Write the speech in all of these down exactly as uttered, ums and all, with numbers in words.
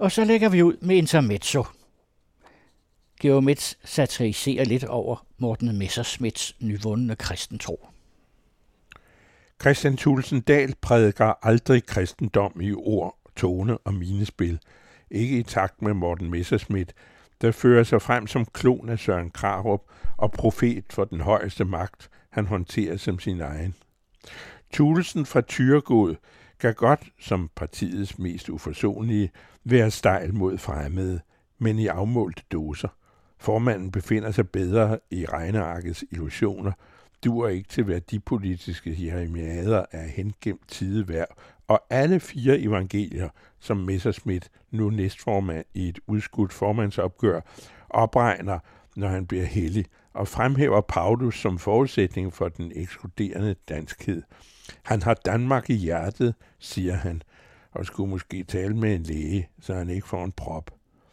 Og så lægger vi ud med intermezzo. Georg Metz satiriserer lidt over Morten Messerschmidts nyvundne kristentro. Kristian Thulesen Dahl prædiker aldrig kristendom i ord, tone og minespil. Ikke i takt med Morten Messerschmidt, der fører sig frem som klon af Søren Krarup og profet for den højeste magt, han håndterer som sin egen. Thulesen fra Thyregod kan godt, som partiets mest uforsonlige, være stejl mod fremmede, men i afmålte doser. Formanden befinder sig bedre i regnearkets illusioner, duer ikke til værdipolitiske jeremiader af hengemt tideværv, og alle fire evangelier, som Messerschmidt, nu næstformand i et udskudt formandsopgør, opregner, når han bliver hellig, og fremhæver Paulus som forudsætning for den ekskluderende danskhed. Han har Danmark i hjertet, siger han, og skulle måske tale med en læge, så han ikke får en prop.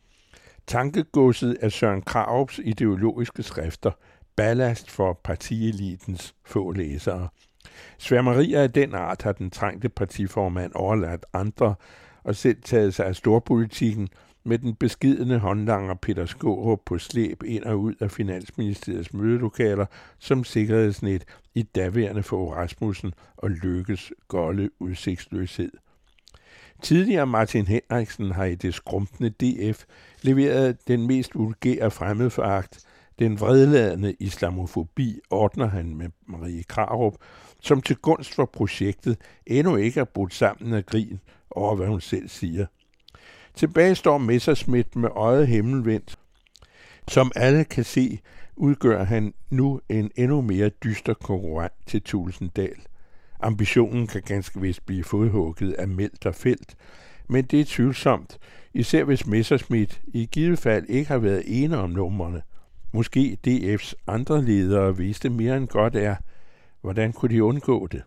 Tankegodset af Søren Krarups ideologiske skrifter, ballast for partielitens få læsere. Sværmerier af den art har den trængte partiformand overladt andre og selv taget sig af storpolitikken med den beskidende håndlanger Peter Skaarup på slæb ind og ud af Finansministeriets mødelokaler som sikkerhedsnet i daværende Fogh Rasmussen og Løkkes golde udsigtsløshed. Tidligere Martin Henriksen har i det skrumpende D F leveret den mest vulgære fremmedforagt. Den vredladende islamofobi ordner han med Marie Krarup, som til gunst for projektet endnu ikke er brudt sammen af grin over, hvad hun selv siger. Tilbage står Messerschmidt med øjet himmelvendt. Som alle kan se, udgør han nu en endnu mere dyster konkurrent til Thulesen Dahl. Ambitionen kan ganske vist blive fodhugget af Meldt og Felt, men det er tvivlsomt, især hvis Messerschmidt i givet fald ikke har været ene om numrene. Måske D F's andre ledere vidste mere end godt er, hvordan kunne de undgå det?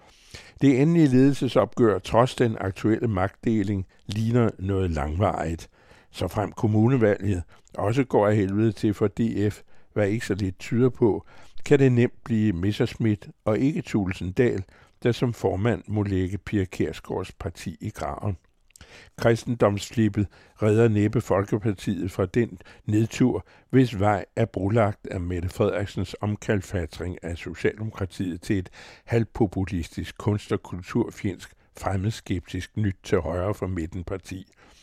Det endelige ledelsesopgør, trods den aktuelle magtdeling, ligner noget langvarigt. Så frem kommunevalget også går af helvede til for D F, hvad ikke så lidt tyder på, kan det nemt blive Messerschmidt og ikke Thulesen Dahl, der som formand må lægge Pia Kjærsgaards parti i graven. Kristendomsflippet redder næppe Folkepartiet fra den nedtur, hvis vej er brolagt af Mette Frederiksens omkalfatring af Socialdemokratiet til et halvpopulistisk kunst- og kulturfjendsk fremmedskeptisk nyt til højre for midtenparti.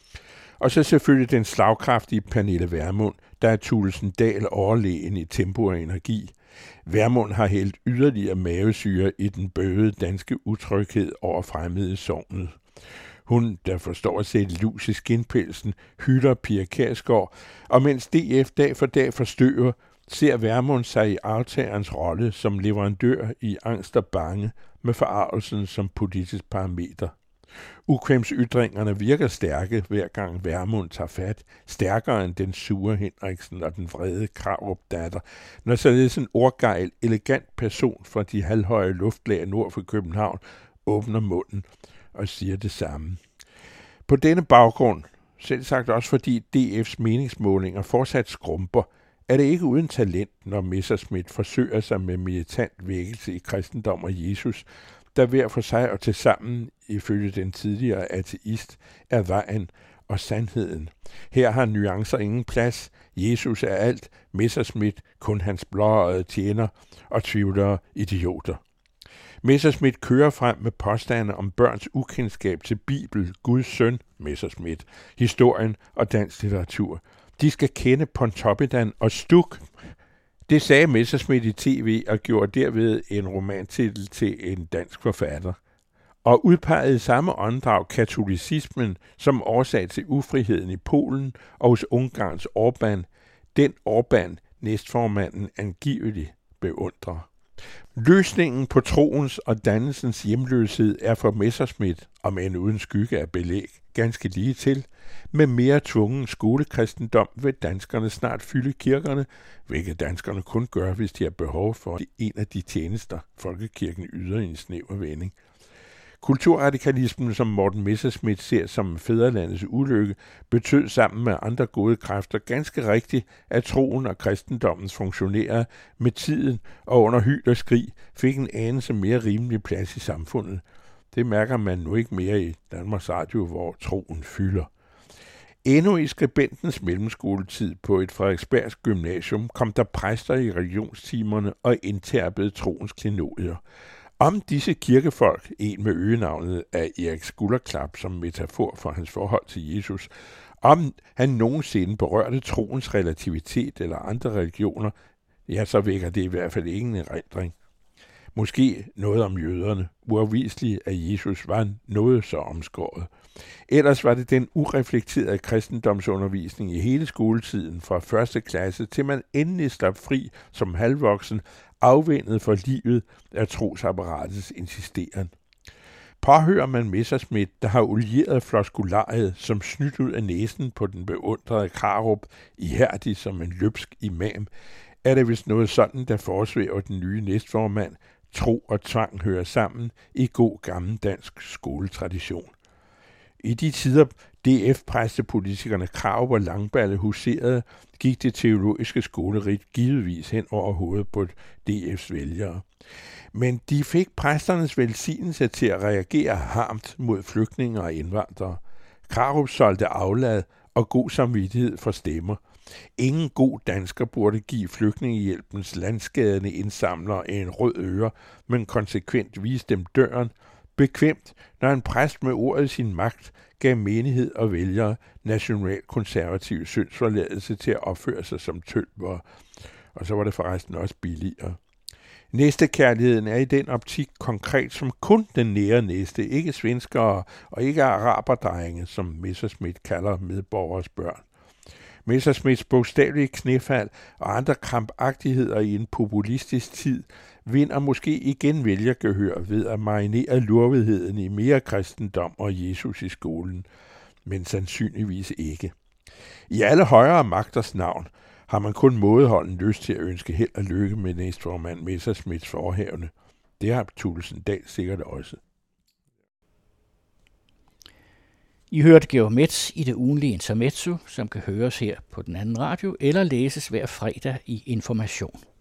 Og så selvfølgelig den slagkraftige Pernille Vermund, der er Thulesen Dahl overlegen i tempo og energi. Vermund har hældt yderligere mavesyre i den bøvede danske utryghed over fremmede i sognet. Hun, der forstår at sætte lus i skinpelsen, hylder Pia Kjærsgaard, og mens D F dag for dag forstøver, ser Vermund sig i aftagerens rolle som leverandør i angst og bange med forarvelsen som politisk parameter. Ukvemsytringerne virker stærke, hver gang Vermund tager fat, stærkere end den sure Henriksen og den vrede Krarup-datter, når således en ordgejl, elegant person fra de halvhøje luftlag nord for København åbner munden og siger det samme. På denne baggrund, selv sagt også fordi D F's meningsmålinger fortsat skrumper, er det ikke uden talent, når Messerschmidt forsøger sig med militant vækkelse i kristendom og Jesus, der hver for sig og til sammen, ifølge den tidligere ateist, er vejen og sandheden. Her har nuancer ingen plads. Jesus er alt, Messerschmidt kun hans blåøjede tjener og tvivlere idioter. Messerschmidt kører frem med påstande om børns ukendskab til Bibel, Guds søn, Messerschmidt, historien og dansk litteratur. De skal kende Pontoppidan og Stuk. Det sagde Messerschmidt i tv og gjorde derved en romantitel til en dansk forfatter. Og udpegede samme åndedrag katolicismen som årsag til ufriheden i Polen og hos Ungarns Orbán, den Orbán næstformanden angiveligt beundrer. Løsningen på troens og dannelsens hjemløshed er for Messerschmidt, om end uden skygge af belæg, ganske lige til. Med mere tvungen skolekristendom vil danskerne snart fylde kirkerne, hvilket danskerne kun gør, hvis de har behov for en af de tjenester, folkekirken yder i en snæver vending. Kulturradikalismen, som Morten Messerschmidt ser som fædrelandets ulykke, betød sammen med andre gode kræfter ganske rigtigt, at troen og kristendommens funktionærer med tiden og under hyl og skrig fik en anelse mere rimelig plads i samfundet. Det mærker man nu ikke mere i Danmarks Radio, hvor troen fylder. Endnu i skribentens mellemskoletid på et Frederiksbergs gymnasium kom der præster i religionstimerne og indtærpede troens klenodier. Om disse kirkefolk, en med øgenavnet af Erik Skulderklap som metafor for hans forhold til Jesus, om han nogensinde berørte troens relativitet eller andre religioner, ja, så vækker det i hvert fald ingen erindring. Måske noget om jøderne, uafviseligt at Jesus var noget så omskåret. Ellers var det den ureflekterede kristendomsundervisning i hele skoletiden fra første klasse til man endelig slap fri som halvvoksen, afvendet for livet af trosapparatets insisteren. Påhører man Messerschmidt, der har olieret floskulariet som snydt ud af næsen på den beundrede Krarup, ihærdig som en løbsk imam, er det vist noget sådan, der forsvæver den nye næstformand. Tro og tvang hører sammen i god gammeldansk skoletradition. I de tider D F-præstepolitikerne Krarup og Langballe huserede, gik det teologiske skolerit givetvis hen over hovedet på D F's vælgere. Men de fik præsternes velsignelse til at reagere harmt mod flygtninge og indvandrere. Krarup solgte aflad og god samvittighed for stemmer. Ingen god dansker burde give flygtningehjælpens landskadende indsamlere en rød øre, men konsekvent vise dem døren, bekvemt, når en præst med ordet i sin magt gav menighed og vælgere nationalkonservativ syndsforladelse til at opføre sig som tølpere, og så var det forresten også billigere. Næstekærligheden er i den optik konkret som kun den nære næste, ikke svenskere og ikke araberdrenge, som Messerschmidt kalder medborgers børn. Messerschmidts bogstavelige knæfald og andre krampagtigheder i en populistisk tid vinder måske igen vælgergehør ved at marinere lurvigheden i mere kristendom og Jesus i skolen, men sandsynligvis ikke. I alle højere magters navn har man kun mådeholden lyst til at ønske held og lykke med næstformand Messerschmidts forhævne. Det har Thulesen Dahl sikkert også. I hørte Georg Metz i det ugenlige intermezzo, som kan høres her på den anden radio eller læses hver fredag i Information.